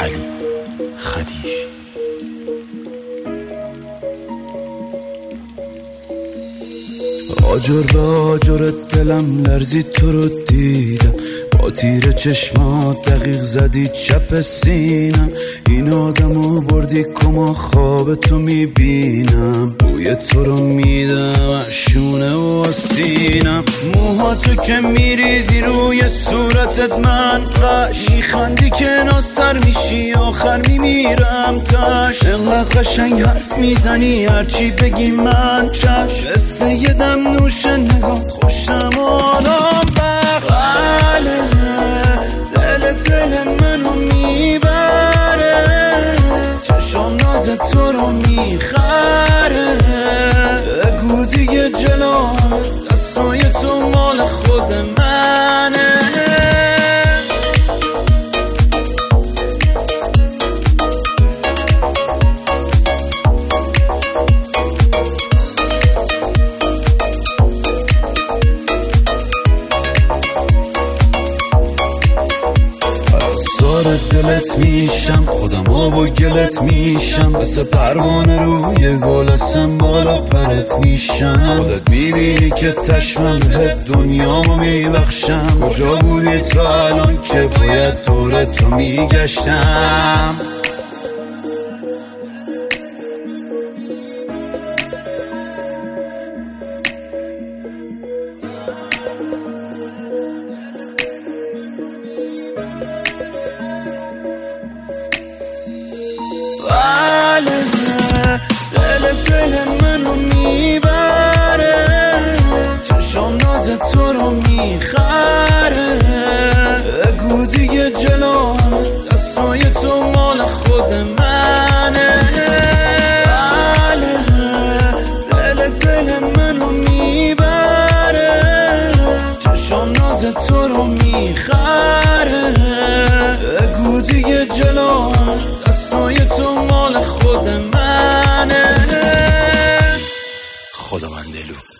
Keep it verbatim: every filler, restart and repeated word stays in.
علی خدیجی. آجر به آجر دلم لرزید تو رو دیدم، با تیر چشمات دقیق زدی چپ سینم. این آدمو بردی کما خواب تو میبینم، بوی تو رو میدم شونه و سینم. موها تو که میریزی روی صورتت من قش میخندی که ناصر میشی آخر میمیرم تاش. انقدر قشنگ حرف میزنی هرچی بگی من چش. قصه یه دم نوش نگات خوشم آنم بخش. بله دل دل منو میبره، چشم ناز تو رو میخره. بگو دیگه جلومه دستای تو مال خود منه. سار دلت میشم، خودم آب و گلت میشم. مثل پروانه روی گل هستم بالا پرت میشم. خودت میبینی که تشمم بهت دنیامو میبخشم. کجا بودی تا الان که باید دور تو میگشتم. بله دل دل منو میبره، چشم ناز تو رو میخره. بگو دیگه جلومه دستای تو مال خود منه. بله دل دل منو میبره، چشم ناز تو رو میخره. بگو دیگه جلومه دستای تو مال خود منه. خداوندلو